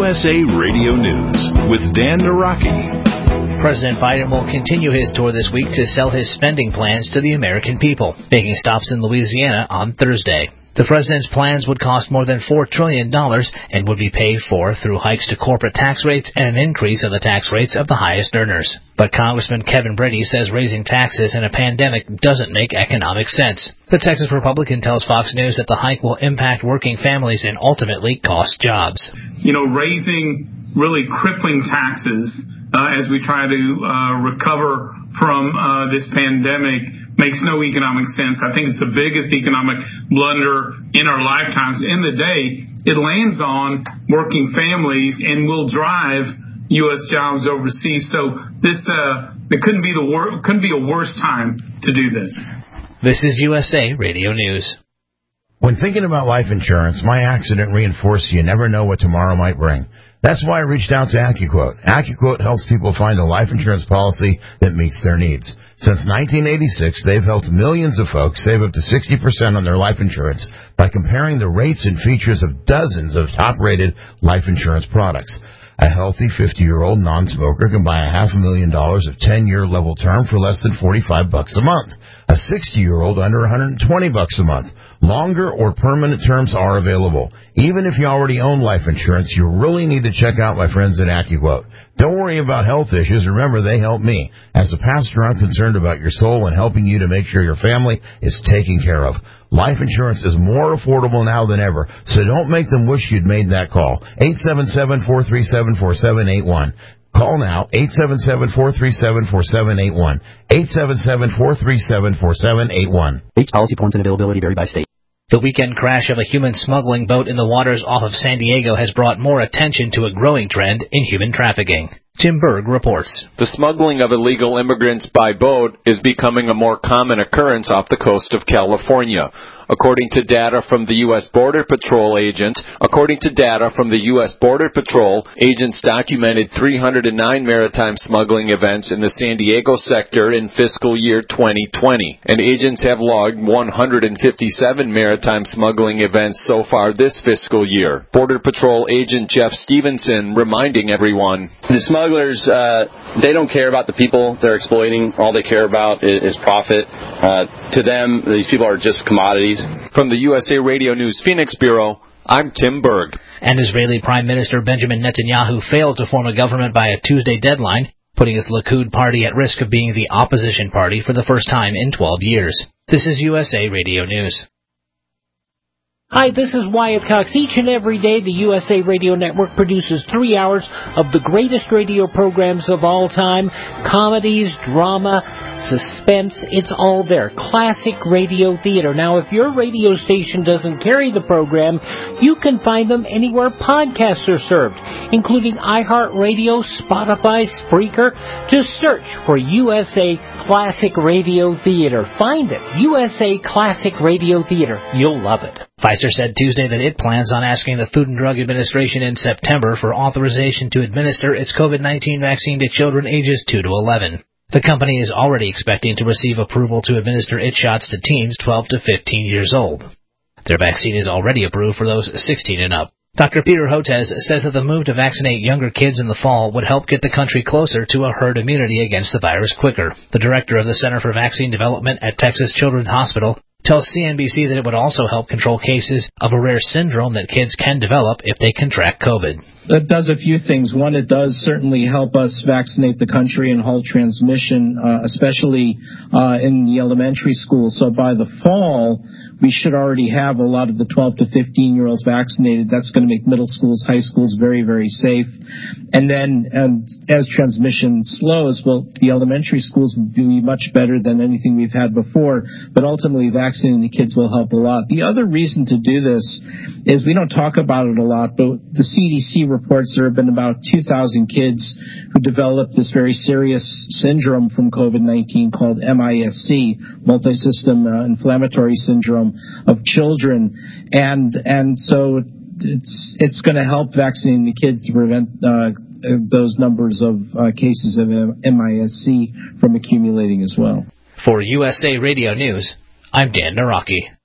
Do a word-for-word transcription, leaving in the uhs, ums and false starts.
S A Radio News with Dan Naraki. President Biden will continue his tour this week to sell his spending plans to the American people, making stops in Louisiana on Thursday. The president's plans would cost more than four trillion dollars and would be paid for through hikes to corporate tax rates and an increase in the tax rates of the highest earners. But Congressman Kevin Brady says raising taxes in a pandemic doesn't make economic sense. The Texas Republican tells Fox News that the hike will impact working families and ultimately cost jobs. You know, raising really crippling taxes uh, as we try to uh, recover from uh, this pandemic makes no economic sense. I think it's the biggest economic blunder in our lifetimes. In the day, it lands on working families and will drive U S jobs overseas. So this uh, it couldn't be the wor- couldn't be a worse time to do this. This is U S A Radio News. When thinking about life insurance, my accident reinforced you never know what tomorrow might bring. That's why I reached out to AccuQuote. AccuQuote helps people find a life insurance policy that meets their needs. Since nineteen eighty-six, they've helped millions of folks save up to sixty percent on their life insurance by comparing the rates and features of dozens of top-rated life insurance products. A healthy fifty-year-old non-smoker can buy a half a million dollars of ten-year level term for less than forty-five bucks a month. A sixty-year-old under one hundred twenty bucks a month. Longer or permanent terms are available. Even if you already own life insurance, you really need to check out my friends at AccuQuote. Don't worry about health issues. Remember, they help me. As a pastor, I'm concerned about your soul and helping you to make sure your family is taken care of. Life insurance is more affordable now than ever, so don't make them wish you'd made that call. eight seven seven, four three seven, four seven eight one. Call now, eight seven seven, four three seven, four seven eight one. eight seven seven, four three seven, four seven eight one. Rates, policy points, and availability vary by state. The weekend crash of a human smuggling boat in the waters off of San Diego has brought more attention to a growing trend in human trafficking. Tim Berg reports. The smuggling of illegal immigrants by boat is becoming a more common occurrence off the coast of California. According to data from the U S Border Patrol agents, according to data from the U S Border Patrol, agents documented three hundred nine maritime smuggling events in the San Diego sector in fiscal year twenty twenty, and agents have logged one hundred fifty-seven maritime smuggling events so far this fiscal year. Border Patrol agent Jeff Stevenson reminding everyone, the smugglers, uh, they don't care about the people they're exploiting. All they care about is, is profit. Uh, to them, these people are just commodities. From the U S A Radio News Phoenix Bureau, I'm Tim Berg. And Israeli Prime Minister Benjamin Netanyahu failed to form a government by a Tuesday deadline, putting his Likud party at risk of being the opposition party for the first time in twelve years. This is U S A Radio News. Hi, this is Wyatt Cox. Each and every day, the U S A Radio Network produces three hours of the greatest radio programs of all time. Comedies, drama, suspense, it's all there. Classic radio theater. Now, if your radio station doesn't carry the program, you can find them anywhere podcasts are served, including iHeartRadio, Spotify, Spreaker. Just search for U S A Classic Radio Theater. Find it. U S A Classic Radio Theater. You'll love it. Pfizer said Tuesday that it plans on asking the Food and Drug Administration in September for authorization to administer its COVID nineteen vaccine to children ages two to eleven. The company is already expecting to receive approval to administer its shots to teens twelve to fifteen years old. Their vaccine is already approved for those sixteen and up. Doctor Peter Hotez says that the move to vaccinate younger kids in the fall would help get the country closer to a herd immunity against the virus quicker. The director of the Center for Vaccine Development at Texas Children's Hospital tells C N B C that it would also help control cases of a rare syndrome that kids can develop if they contract COVID. It does a few things. One, it does certainly help us vaccinate the country and halt transmission, uh, especially uh, in the elementary schools. So by the fall, we should already have a lot of the twelve to fifteen-year-olds vaccinated. That's going to make middle schools, high schools very, very safe. And then and as transmission slows, well, the elementary schools will be much better than anything we've had before. But ultimately, vaccinating the kids will help a lot. The other reason to do this is we don't talk about it a lot, but the C D C reports there have been about two thousand kids who developed this very serious syndrome from COVID nineteen called M I S C, multisystem uh, inflammatory syndrome of children. And and so it's it's going to help vaccinating the kids to prevent uh, those numbers of uh, cases of M I S C from accumulating as well. For U S A Radio News, I'm Dan Naraki.